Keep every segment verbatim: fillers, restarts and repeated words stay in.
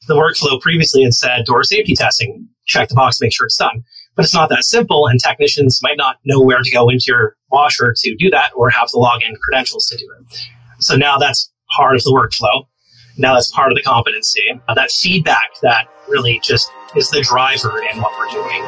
the workflow previously had said door safety testing, check the box, make sure it's done. But it's not that simple, and technicians might not know where to go into your washer to do that or have to log in credentials to do it. So now that's part of the workflow. Now that's part of the competency. Uh, that feedback that really just is the driver in what we're doing.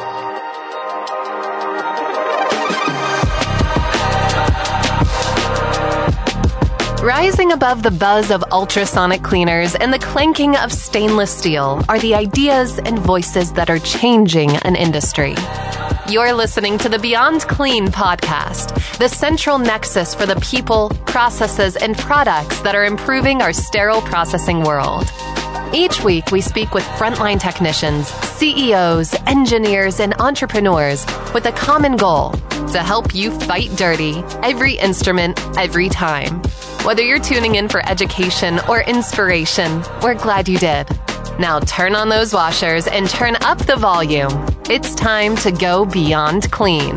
Rising above the buzz of ultrasonic cleaners and the clanking of stainless steel are the ideas and voices that are changing an industry. You're listening to the Beyond Clean podcast, the central nexus for the people, processes, and products that are improving our sterile processing world. Each week, we speak with frontline technicians, C E Os, engineers, and entrepreneurs with a common goal: to help you fight dirty, every instrument, every time. Whether you're tuning in for education or inspiration, we're glad you did. Now turn on those washers and turn up the volume. It's time to go beyond clean.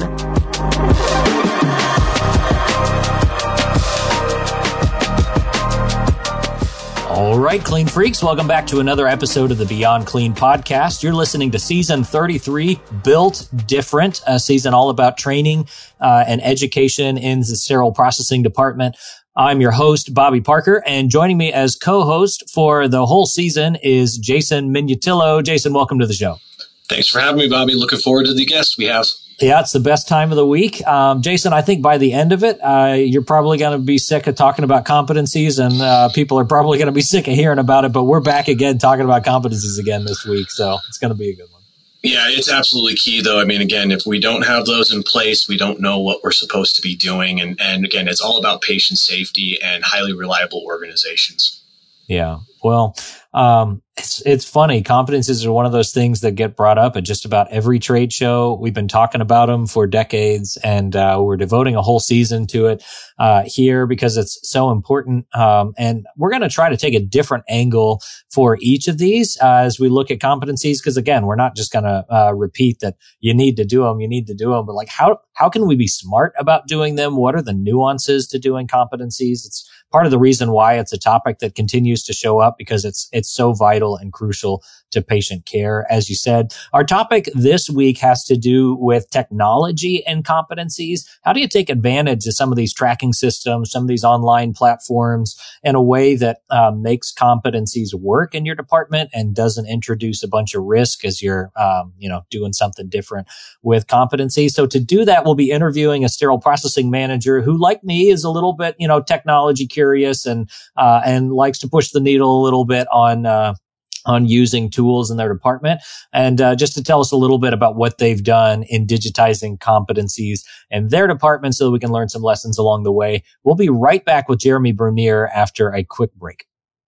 All right, Clean Freaks, welcome back to another episode of the Beyond Clean podcast. You're listening to season thirty-three, Built Different, a season all about training uh, and education in the sterile processing department. I'm your host, Bobby Parker, and joining me as co-host for the whole season is Jason Minutillo. Jason, welcome to the show. Thanks for having me, Bobby. Looking forward to the guests we have. Yeah, it's the best time of the week. Um, Jason, I think by the end of it, uh, you're probably going to be sick of talking about competencies, and uh, people are probably going to be sick of hearing about it, but we're back again talking about competencies again this week, so it's going to be a good one. Yeah, it's absolutely key, though. I mean, again, if we don't have those in place, we don't know what we're supposed to be doing. And, and again, it's all about patient safety and highly reliable organizations. Yeah. Well, um, it's, it's funny. Competencies are one of those things that get brought up at just about every trade show. We've been talking about them for decades, and uh, we're devoting a whole season to it uh, here because it's so important. Um, and we're going to try to take a different angle for each of these uh, as we look at competencies. Because again, we're not just going to uh, repeat that you need to do them, you need to do them, but like how how can we be smart about doing them? What are the nuances to doing competencies? It's part of the reason why it's a topic that continues to show up, because it's it's so vital and crucial to patient care. As you said, our topic this week has to do with technology and competencies. How do you take advantage of some of these tracking systems, some of these online platforms in a way that um, makes competencies work in your department and doesn't introduce a bunch of risk as you're, um, you know, doing something different with competencies? So to do that, we'll be interviewing a sterile processing manager who, like me, is a little bit, you know, technology curious and uh, and likes to push the needle a little bit on uh, on using tools in their department. And uh, just to tell us a little bit about what they've done in digitizing competencies in their department so that we can learn some lessons along the way. We'll be right back with Jeremy Bernier after a quick break.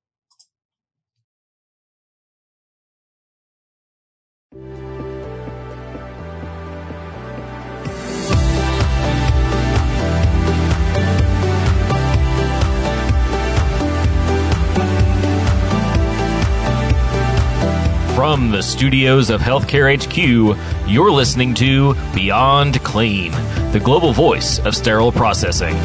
From the studios of Healthcare H Q, you're listening to Beyond Clean, the global voice of sterile processing.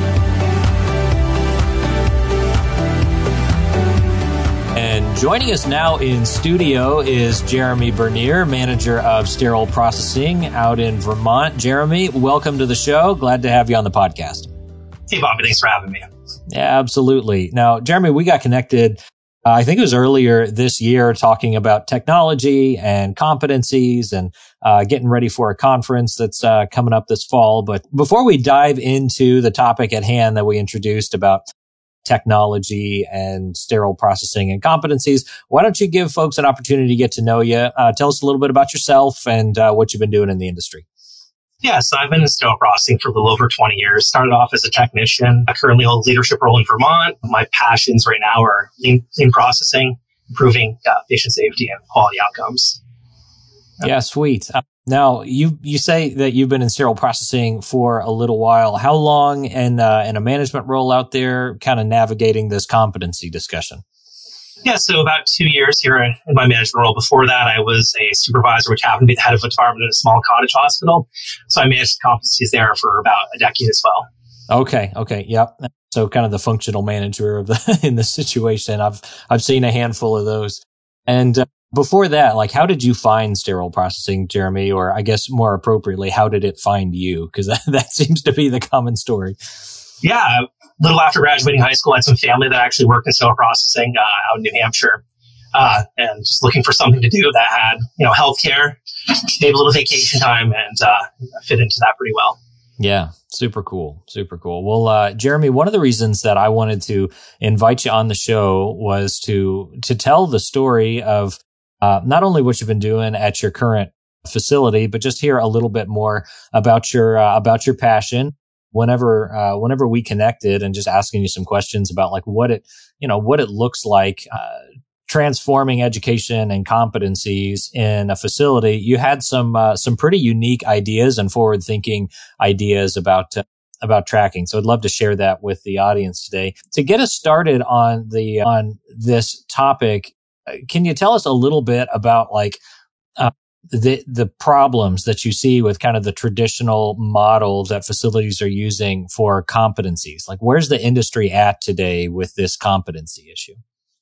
And joining us now in studio is Jeremy Bernier, manager of sterile processing out in Vermont. Jeremy, welcome to the show. Glad to have you on the podcast. Hey, Bobby, thanks for having me. Yeah, absolutely. Now, Jeremy, we got connected Uh, I think it was earlier this year talking about technology and competencies and uh, getting ready for a conference that's uh, coming up this fall. But before we dive into the topic at hand that we introduced about technology and sterile processing and competencies, why don't you give folks an opportunity to get to know you? Uh, tell us a little bit about yourself and uh, what you've been doing in the industry. Yeah, so I've been in sterile processing for a little over twenty years. Started off as a technician. I currently hold a leadership role in Vermont. My passions right now are lean, lean processing, improving uh, patient safety and quality outcomes. Yeah, sweet. Uh, now, you you say that you've been in sterile processing for a little while. How long in, uh, in a management role out there, kind of navigating this competency discussion? Yeah, so about two years here in my management role. Before that, I was a supervisor, which happened to be the head of a department in a small cottage hospital. So I managed competencies there for about a decade as well. Okay, okay, yep. So kind of the functional manager of the in the situation. I've I've seen a handful of those. And uh, before that, like, how did you find sterile processing, Jeremy? Or I guess more appropriately, how did it find you? Because that, that seems to be the common story. Yeah, a little after graduating high school, I had some family that actually worked in sterile processing uh, out in New Hampshire, uh, and just looking for something to do that had, you know, healthcare, maybe a little vacation time, and uh, fit into that pretty well. Yeah, super cool, super cool. Well, uh, Jeremy, one of the reasons that I wanted to invite you on the show was to to tell the story of uh, not only what you've been doing at your current facility, but just hear a little bit more about your uh, about your passion. Whenever, uh, whenever we connected, and just asking you some questions about like what it, you know, what it looks like, uh, transforming education and competencies in a facility, you had some, uh, some pretty unique ideas and forward thinking ideas about, uh, about tracking. So I'd love to share that with the audience today. To get us started on the, on this topic, can you tell us a little bit about like, uh, the the problems that you see with kind of the traditional model that facilities are using for competencies? Like, where's the industry at today with this competency issue?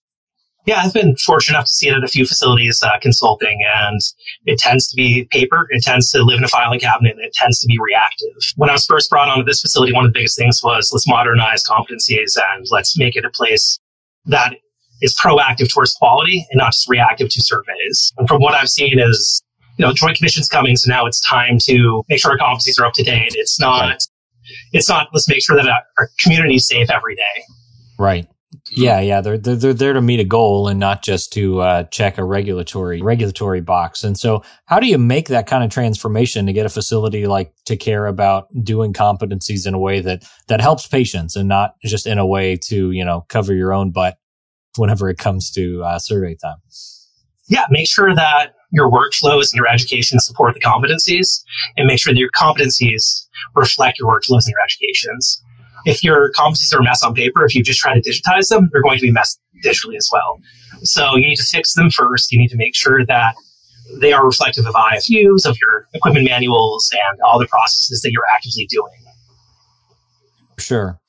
Yeah, I've been fortunate enough to see it at a few facilities uh, consulting, and it tends to be paper. It tends to live in a filing cabinet, and it tends to be reactive. When I was first brought onto this facility, one of the biggest things was let's modernize competencies and let's make it a place that is proactive towards quality and not just reactive to surveys. And from what I've seen is, you know, Joint Commission's coming, so now it's time to make sure our competencies are up to date. It's not, right. it's not, let's make sure that our community is safe every day. Right. Yeah, yeah. They're, they're, they're there to meet a goal and not just to uh, check a regulatory, regulatory box. And so how do you make that kind of transformation to get a facility like to care about doing competencies in a way that, that helps patients and not just in a way to, you know, cover your own butt whenever it comes to uh, survey time? Yeah, make sure that your workflows and your education support the competencies, and make sure that your competencies reflect your workflows and your educations. If your competencies are a mess on paper, if you just try to digitize them, they're going to be messed digitally as well. So you need to fix them first. You need to make sure that they are reflective of I F Us, of your equipment manuals, and all the processes that you're actively doing. Sure.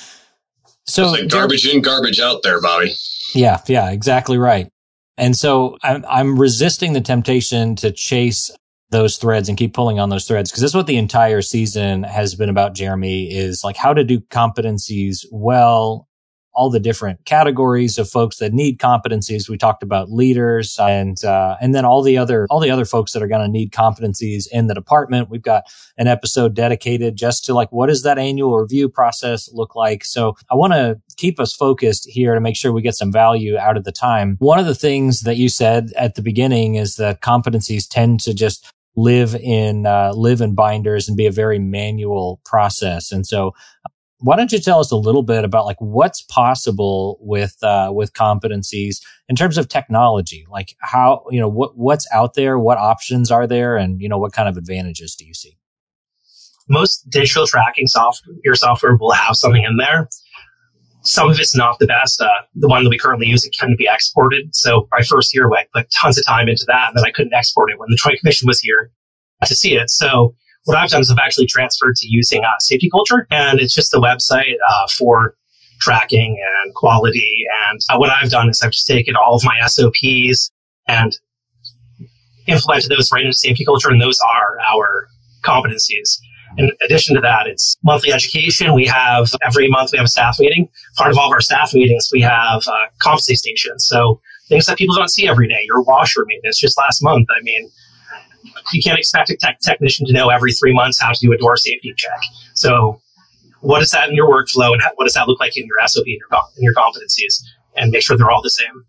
So it's like garbage in, garbage out there, Bobby. Yeah, yeah, exactly right. And so I'm, I'm resisting the temptation to chase those threads and keep pulling on those threads, because this is what the entire season has been about, Jeremy, is like how to do competencies well, all the different categories of folks that need competencies. We talked about leaders and, uh, and then all the other, all the other folks that are going to need competencies in the department. We've got an episode dedicated just to like, what does that annual review process look like? So I want to keep us focused here to make sure we get some value out of the time. One of the things that you said at the beginning is that competencies tend to just live in, uh, live in binders and be a very manual process. And so why don't you tell us a little bit about like what's possible with, uh, with competencies in terms of technology? Like how, you know, what, what's out there, what options are there, and, you know, what kind of advantages do you see? Most digital tracking software, your software will have something in there. Some of it's not the best. Uh, the one that we currently use, it can be exported. So my first year, I put tons of time into that, and then I couldn't export it when the Joint Commission was here to see it. So what I've done is I've actually transferred to using uh, Safety Culture, and it's just a website uh, for tracking and quality. And uh, what I've done is I've just taken all of my S O Ps and implemented those right into Safety Culture, and those are our competencies. In addition to that, it's monthly education. We have, every month we have a staff meeting. Part of all of our staff meetings, we have uh, competency stations. So things that people don't see every day. Your washer maintenance just last month. I mean, you can't expect a tech technician to know every three months how to do a door safety check. So what is that in your workflow, and how, what does that look like in your S O P and your, in your competencies? And make sure they're all the same.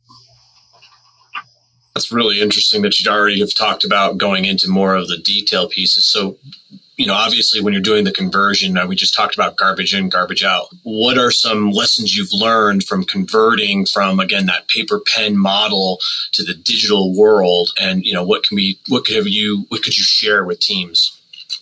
That's really interesting that you already have talked about going into more of the detail pieces. So, you know, obviously when you're doing the conversion, uh, we just talked about garbage in, garbage out. What are some lessons you've learned from converting from, again, that paper pen model to the digital world? And, you know, what can be, what could have you, what could you share with teams?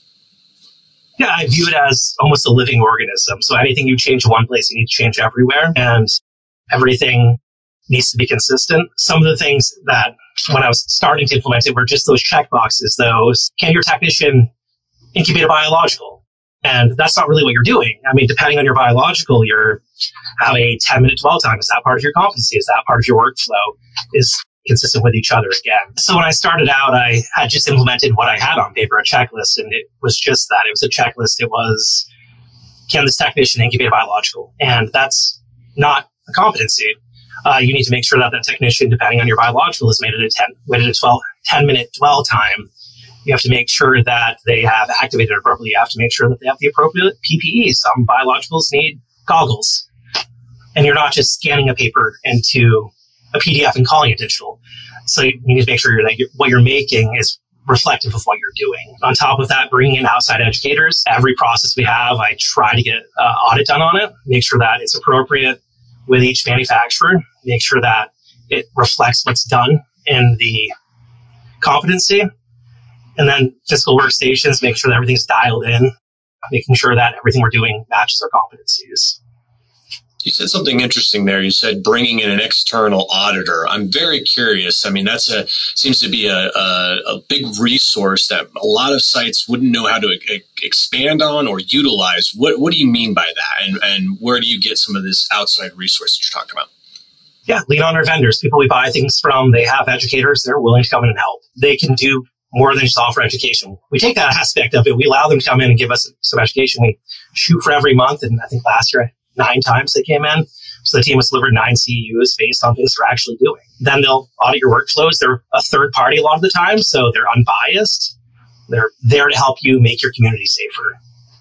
Yeah, I view it as almost a living organism. So anything you change in one place, you need to change everywhere, and everything needs to be consistent. Some of the things that when I was starting to implement it were just those check boxes, those, can your technician incubate a biological? And that's not really what you're doing. I mean, depending on your biological, you're have a ten minute dwell time. Is that part of your competency? Is that part of your workflow? Is consistent with each other again. So when I started out, I had just implemented what I had on paper, a checklist, and it was just that. It was a checklist. It was, can this technician incubate a biological? And that's not a competency. Uh, you need to make sure that that technician, depending on your biological, is made at a ten, made at a twelve, ten minute dwell time. You have to make sure that they have activated appropriately. You have to make sure that they have the appropriate P P E. Some biologicals need goggles. And you're not just scanning a paper into a P D F and calling it digital. So you need to make sure that you're, what you're making is reflective of what you're doing. On top of that, bringing in outside educators. Every process we have, I try to get uh, audit done on it, make sure that it's appropriate with each manufacturer, make sure that it reflects what's done in the competency. And then physical workstations, make sure that everything's dialed in, making sure that everything we're doing matches our competencies. You said something interesting there. You said bringing in an external auditor. I'm very curious. I mean, that's a seems to be a, a, a big resource that a lot of sites wouldn't know how to e- expand on or utilize. What What do you mean by that? And, and where do you get some of this outside resource that you're talking about? Yeah, lean on our vendors, people we buy things from. They have educators. They're willing to come in and help. They can do more than just offer education. We take that aspect of it. We allow them to come in and give us some education. We shoot for every month. And I think last year, nine times they came in. So the team has delivered nine C E Us based on things they're actually doing. Then they'll audit your workflows. They're a third party a lot of the time, so they're unbiased. They're there to help you make your community safer.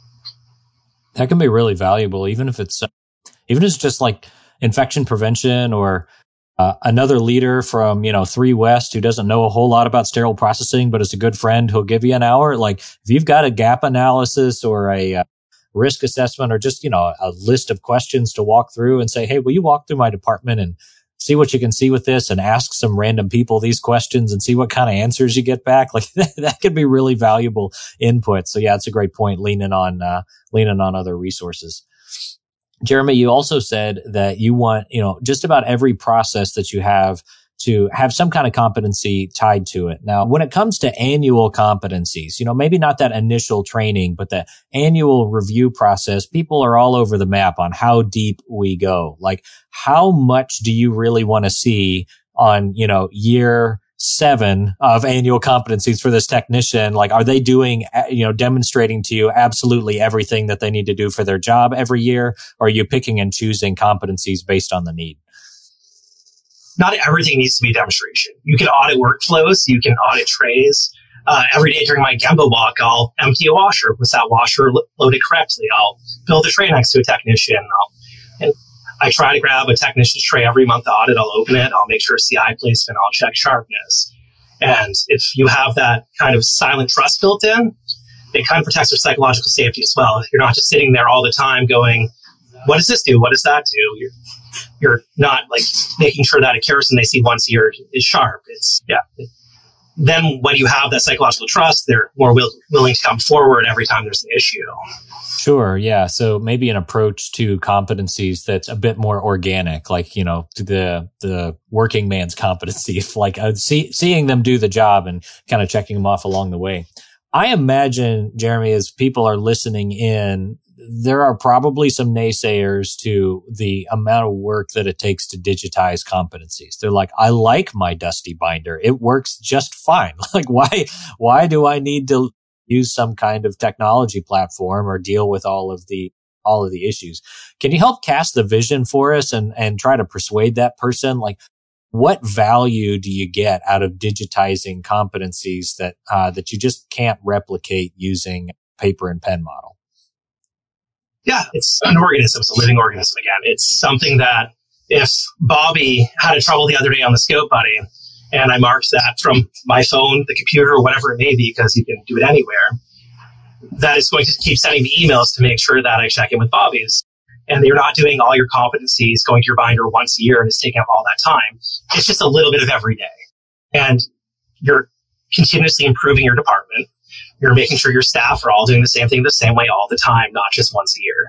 That can be really valuable, even if it's, uh, even if it's just like infection prevention or uh, another leader from, you know, three West who doesn't know a whole lot about sterile processing, but is a good friend who'll give you an hour. Like if you've got a gap analysis or a uh, risk assessment or just, you know, a list of questions to walk through and say, hey, will you walk through my department and see what you can see with this and ask some random people these questions and see what kind of answers you get back? Like that could be really valuable input. So yeah, it's a great point, leaning on, uh, leaning on other resources. Jeremy, you also said that you want, you know, just about every process that you have to have some kind of competency tied to it. Now, when it comes to annual competencies, you know, maybe not that initial training, but the annual review process, people are all over the map on how deep we go. Like, how much do you really want to see on, you know, year seven of annual competencies for this technician? Like, are they doing, you know, demonstrating to you absolutely everything that they need to do for their job every year? Or are you picking and choosing competencies based on the need? Not everything needs to be a demonstration. You can audit workflows. You can audit trays. Uh, every day during my Gemba walk, I'll empty a washer. Was that washer lo- loaded correctly? I'll build a tray next to a technician. I'll, and I try to grab a technician's tray every month to audit. I'll open it. I'll make sure it's the eye placement. I'll check sharpness. And if you have that kind of silent trust built in, it kind of protects your psychological safety as well. You're not just sitting there all the time going, what does this do? What does that do? You're, you're not like making sure that a kerosene they see once a year is sharp. It's, yeah. Then when you have that psychological trust, they're more will, willing to come forward every time there's an issue. Sure. Yeah. So maybe an approach to competencies that's a bit more organic, like, you know, the, the working man's competency, like uh, see, seeing them do the job and kind of checking them off along the way. I imagine, Jeremy, as people are listening in, there are probably some naysayers to the amount of work that it takes to digitize competencies. They're like, I like my Dusty binder. It works just fine. Like, why, why do I need to use some kind of technology platform or deal with all of the, all of the issues? Can you help cast the vision for us and, and try to persuade that person? Like, what value do you get out of digitizing competencies that, uh, that you just can't replicate using paper and pen model? Yeah, it's an organism. It's a living organism again. It's something that if Bobby had a trouble the other day on the Scout Buddy, and I marked that from my phone, the computer, or whatever it may be, because you can do it anywhere, that is going to keep sending me emails to make sure that I check in with Bobby's. And you're not doing all your competencies, going to your binder once a year, and it's taking up all that time. It's just a little bit of every day. And you're continuously improving your department. You're making sure your staff are all doing the same thing the same way all the time, not just once a year.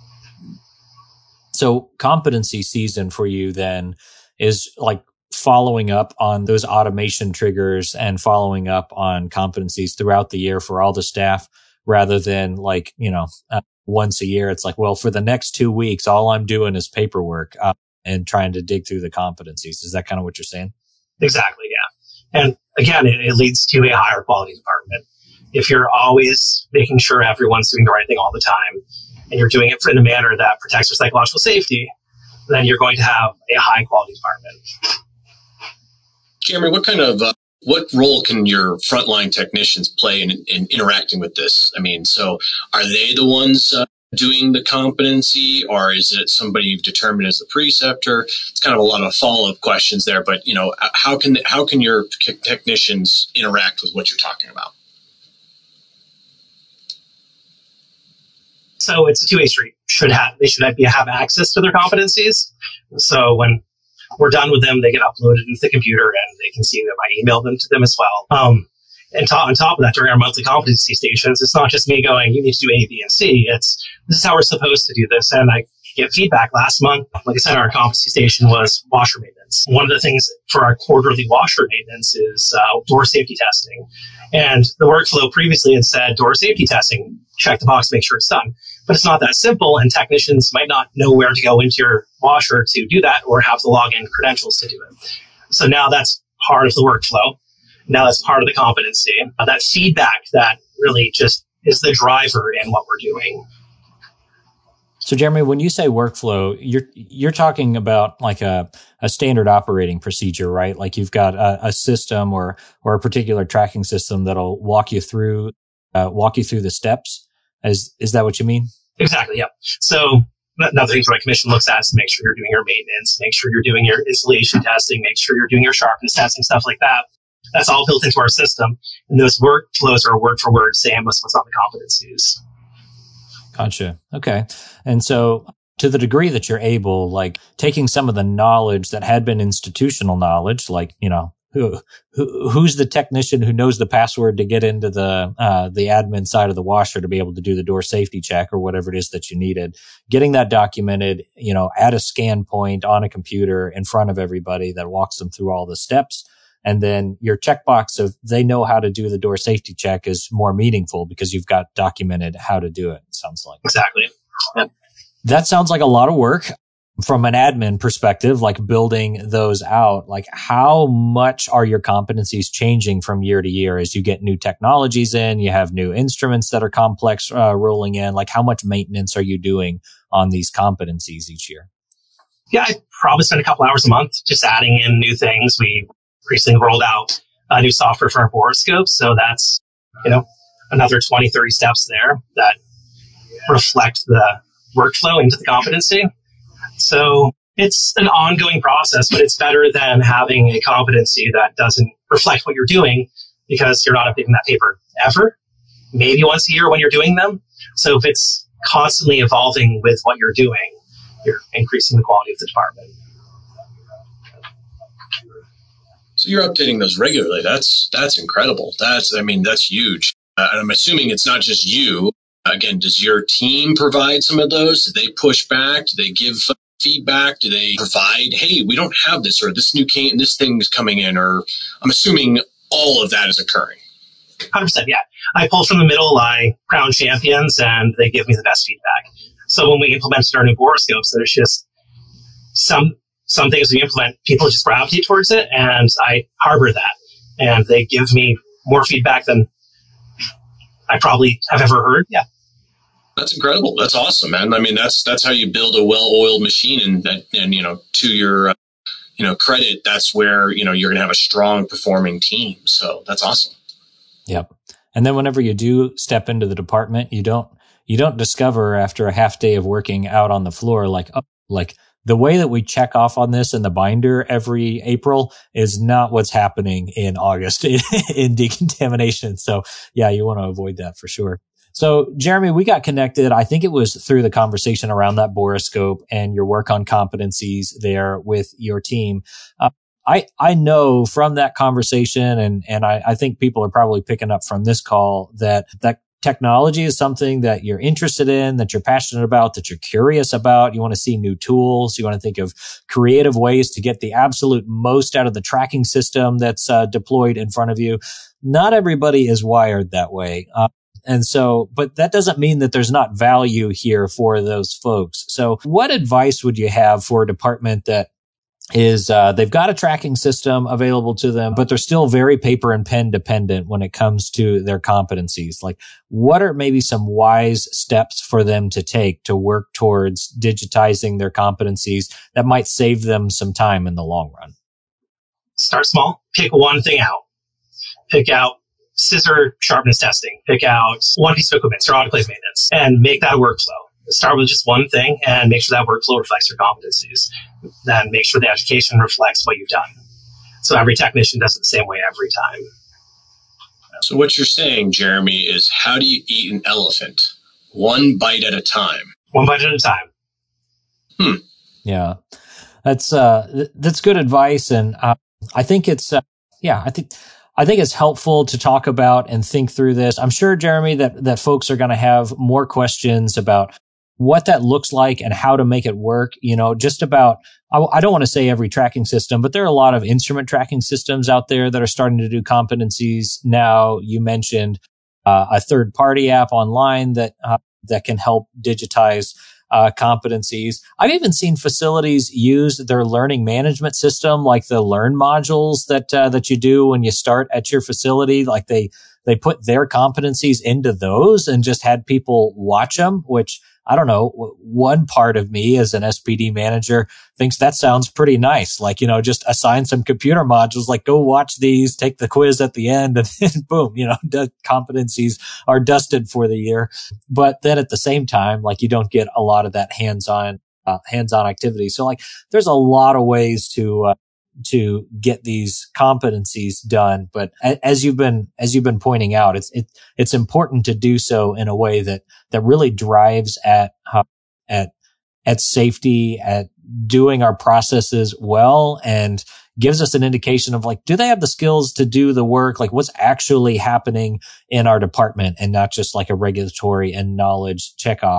So competency season for you then is like following up on those automation triggers and following up on competencies throughout the year for all the staff, rather than like, you know, uh, once a year. It's like, well, for the next two weeks, all I'm doing is paperwork uh, and trying to dig through the competencies. Is that kind of what you're saying? Exactly, yeah. And again, it, it leads to a higher quality department. If you're always making sure everyone's doing the right thing all the time, and you're doing it in a manner that protects your psychological safety, then you're going to have a high quality department. Jeremy, what kind of uh, what role can your frontline technicians play in, in interacting with this? I mean, so are they the ones uh, doing the competency, or is it somebody you've determined as the preceptor? It's kind of a lot of follow-up questions there, but you know, how can how can your technicians interact with what you're talking about? So it's a two-way street. Should have they should have, be, have access to their competencies. So when we're done with them, they get uploaded into the computer and they can see them. I email them to them as well. Um, and to, on top of that, during our monthly competency stations, it's not just me going, you need to do A, B, and C. It's this is how we're supposed to do this. And I get feedback. Last month, like I said, our competency station was washer maintenance. One of the things for our quarterly washer maintenance is uh, door safety testing. And the workflow previously had said door safety testing, check the box, make sure it's done. But it's not that simple, and technicians might not know where to go into your washer to do that or have to log in credentials to do it. So now that's part of the workflow. Now that's part of the competency. Uh, that feedback that really just is the driver in what we're doing. So, Jeremy, when you say workflow, you're you're talking about like a, a standard operating procedure, right? Like you've got a, a system or or a particular tracking system that'll walk you through uh, walk you through the steps. Is is that what you mean? Exactly, yeah. So another thing my commission looks at is to make sure you're doing your maintenance, make sure you're doing your installation testing, make sure you're doing your sharpness testing, stuff like that. That's all built into our system. And those workflows are word for word same as what's on the competencies. Gotcha. Okay. And so to the degree that you're able, like taking some of the knowledge that had been institutional knowledge, like, you know, Who, who, who's the technician who knows the password to get into the, uh, the admin side of the washer to be able to do the door safety check or whatever it is that you needed. Getting that documented, you know, at a scan point on a computer in front of everybody that walks them through all the steps. And then your checkbox of they know how to do the door safety check is more meaningful because you've got documented how to do it. It sounds like. Exactly. Yep. That sounds like a lot of work. From an admin perspective, like building those out, like how much are your competencies changing from year to year as you get new technologies in, you have new instruments that are complex uh, rolling in, like how much maintenance are you doing on these competencies each year? Yeah, I probably spend a couple hours a month just adding in new things. We recently rolled out a new software for our borescopes. So that's, you know, another twenty, thirty steps there that reflect the workflow into the competency. So it's an ongoing process, but it's better than having a competency that doesn't reflect what you're doing because you're not updating that paper ever, maybe once a year when you're doing them. So if it's constantly evolving with what you're doing, you're increasing the quality of the department. So you're updating those regularly. That's that's incredible. That's I mean, that's huge. Uh, and I'm assuming it's not just you. Again, does your team provide some of those? Do they push back? Do they give feedback? Do they provide, hey, we don't have this, or this new can, this thing is coming in, or I'm assuming all of that is occurring. one hundred percent, yeah. I pull from the middle, I crown champions, and they give me the best feedback. So when we implemented our new borescopes, there's just some some things we implement, people just gravitate towards it, and I harbor that. And they give me more feedback than I probably have ever heard. Yeah. That's incredible. That's awesome, man. I mean, that's that's how you build a well-oiled machine, and that, and you know, to your uh, you know credit, that's where you know you're going to have a strong performing team. So that's awesome. Yep. And then whenever you do step into the department, you don't you don't discover after a half day of working out on the floor like oh, like the way that we check off on this in the binder every April is not what's happening in August in, in decontamination. So yeah, you want to avoid that for sure. So, Jeremy, we got connected. I think it was through the conversation around that borescope and your work on competencies there with your team. Uh, I, I know from that conversation, and, and I, I think people are probably picking up from this call that, that technology is something that you're interested in, that you're passionate about, that you're curious about. You want to see new tools. You want to think of creative ways to get the absolute most out of the tracking system that's uh, deployed in front of you. Not everybody is wired that way. Uh, And so, but that doesn't mean that there's not value here for those folks. So what advice would you have for a department that is uh, they've got a tracking system available to them, but they're still very paper and pen dependent when it comes to their competencies. Like, what are maybe some wise steps for them to take to work towards digitizing their competencies that might save them some time in the long run? Start small. Pick one thing out. Pick out scissor sharpness testing. Pick out one piece of equipment, so autoclave maintenance, and make that a workflow. Start with just one thing and make sure that workflow reflects your competencies. Then make sure the education reflects what you've done. So every technician does it the same way every time. So what you're saying, Jeremy, is how do you eat an elephant? One bite at a time. One bite at a time. Hmm. Yeah, that's uh, th- that's good advice, and uh, I think it's uh, yeah, I think. I think it's helpful to talk about and think through this. I'm sure, Jeremy, that, that folks are going to have more questions about what that looks like and how to make it work. You know, just about, I, I don't want to say every tracking system, but there are a lot of instrument tracking systems out there that are starting to do competencies now. You mentioned uh, a third party app online that, uh, that can help digitize Uh, competencies. I've even seen facilities use their learning management system, like the Learn modules that uh, that you do when you start at your facility. Like they they put their competencies into those and just had people watch them. Which I don't know. One part of me as an S P D manager thinks that sounds pretty nice. Like, you know, just assign some computer modules, like go watch these, take the quiz at the end, and then boom, you know, the competencies are dusted for the year. But then at the same time, like you don't get a lot of that hands-on, uh, hands-on activity. So like there's a lot of ways to, uh, to get these competencies done. But as you've been, as you've been pointing out, it's, it, it's important to do so in a way that, that really drives at, uh, at, at safety, at doing our processes well, and gives us an indication of like, do they have the skills to do the work? Like what's actually happening in our department, and not just like a regulatory and knowledge checkoff.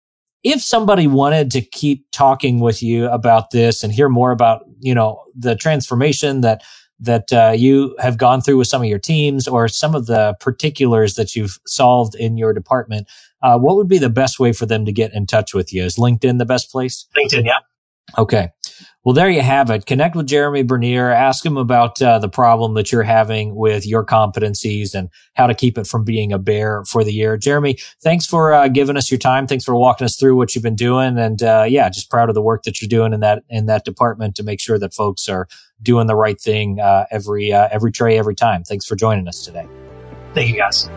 If somebody wanted to keep talking with you about this and hear more about, you know, the transformation that that uh, you have gone through with some of your teams, or some of the particulars that you've solved in your department, uh, what would be the best way for them to get in touch with you? Is LinkedIn the best place? LinkedIn, yeah. Okay. Well, there you have it. Connect with Jeremy Bernier. Ask him about uh, the problem that you're having with your competencies and how to keep it from being a bear for the year. Jeremy, thanks for uh, giving us your time. Thanks for walking us through what you've been doing. And uh, yeah, just proud of the work that you're doing in that in that department to make sure that folks are doing the right thing uh, every uh, every tray, every time. Thanks for joining us today. Thank you, guys.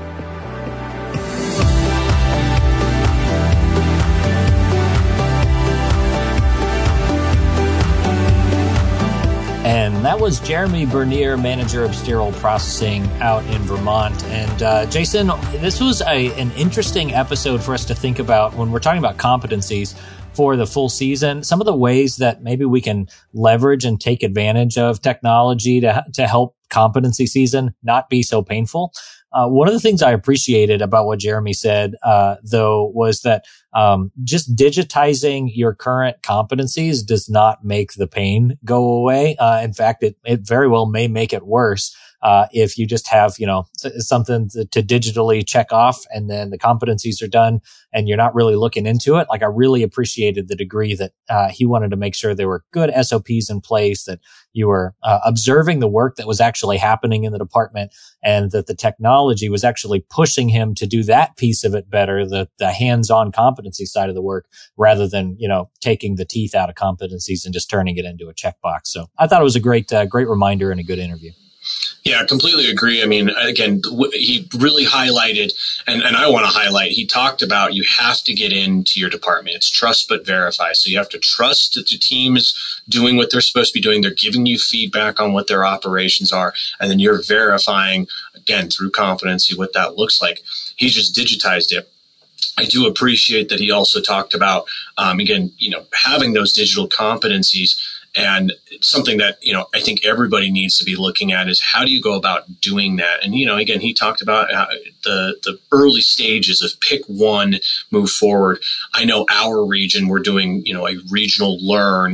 And that was Jeremy Bernier, manager of sterile processing out in Vermont. And uh, Jason, this was a, an interesting episode for us to think about when we're talking about competencies for the full season. Some of the ways that maybe we can leverage and take advantage of technology to to help competency season not be so painful. Uh, one of the things I appreciated about what Jeremy said, uh, though, was that um, just digitizing your current competencies does not make the pain go away. Uh, in fact, it, it very well may make it worse. Uh, if you just have, you know, something to, to digitally check off and then the competencies are done and you're not really looking into it. Like I really appreciated the degree that, uh, he wanted to make sure there were good S O Ps in place, that you were, uh, observing the work that was actually happening in the department, and that the technology was actually pushing him to do that piece of it better, the, the hands-on competency side of the work, rather than, you know, taking the teeth out of competencies and just turning it into a checkbox. So I thought it was a great, uh, great reminder and a good interview. Yeah, I completely agree. I mean, again, he really highlighted, and, and I want to highlight, he talked about you have to get into your department. It's trust but verify. So you have to trust that the team is doing what they're supposed to be doing. They're giving you feedback on what their operations are, and then you're verifying, again, through competency, what that looks like. He just digitized it. I do appreciate that he also talked about, um, again, you know, having those digital competencies. And something that, you know, I think everybody needs to be looking at is how do you go about doing that? And, you know, again, he talked about uh, the, the early stages of pick one, move forward. I know our region, we're doing, you know, a regional learn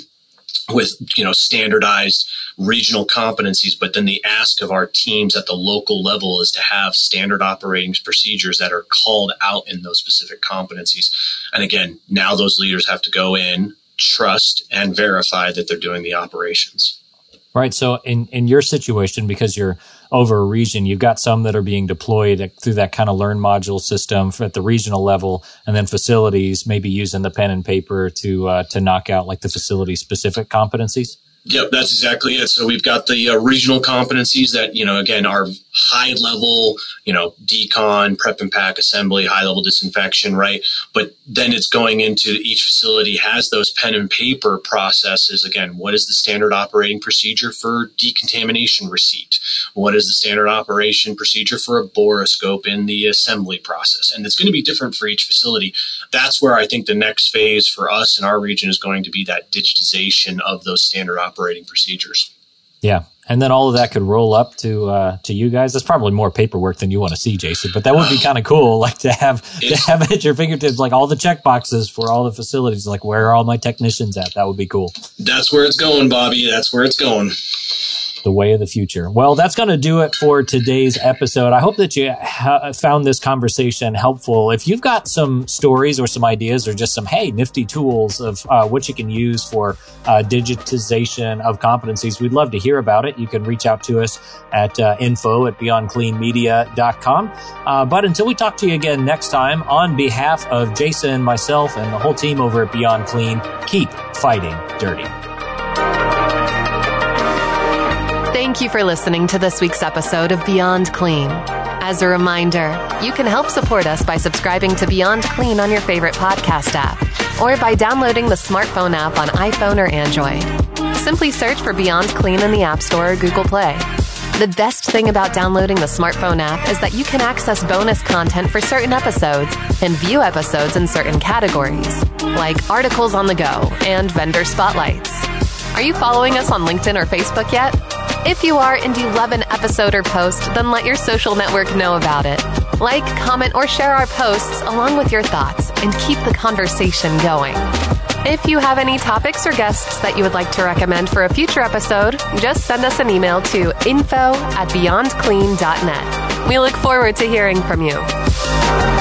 with, you know, standardized regional competencies. But then the ask of our teams at the local level is to have standard operating procedures that are called out in those specific competencies. And again, now those leaders have to go in, trust and verify that they're doing the operations. Right. So in, in your situation, because you're over a region, you've got some that are being deployed through that kind of learn module system at the regional level, and then facilities maybe using the pen and paper to uh, to knock out like the facility specific competencies. Yep, that's exactly it. So we've got the uh, regional competencies that, you know, again, are high level, you know, decon, prep and pack assembly, high level disinfection, right? But then it's going into each facility has those pen and paper processes. Again, what is the standard operating procedure for decontamination receipt? What is the standard operation procedure for a boroscope in the assembly process? And it's going to be different for each facility. That's where I think the next phase for us in our region is going to be that digitization of those standard operating procedures. Yeah. And then all of that could roll up to uh, to you guys. That's probably more paperwork than you want to see, Jason, but that would be kind of cool, like to have to have at your fingertips, like all the check boxes for all the facilities, like where are all my technicians at? That would be cool. That's where it's going, Bobby. That's where it's going. The way of the future. Well, that's going to do it for today's episode. I hope that you ha- found this conversation helpful. If you've got some stories or some ideas or just some, hey, nifty tools of uh, what you can use for uh, digitization of competencies, we'd love to hear about it. You can reach out to us at uh, info at beyond clean media dot com. Uh, but until we talk to you again next time, on behalf of Jason, myself, and the whole team over at Beyond Clean, keep fighting dirty. Thank you for listening to this week's episode of Beyond Clean. As a reminder, you can help support us by subscribing to Beyond Clean on your favorite podcast app, or by downloading the smartphone app on iPhone or Android. Simply search for Beyond Clean in the App Store or Google Play. The best thing about downloading the smartphone app is that you can access bonus content for certain episodes and view episodes in certain categories, like articles on the go and vendor spotlights. Are you following us on LinkedIn or Facebook yet? If you are and you love an episode or post, then let your social network know about it. Like, comment, or share our posts along with your thoughts and keep the conversation going. If you have any topics or guests that you would like to recommend for a future episode, just send us an email to info at beyond clean dot net. We look forward to hearing from you.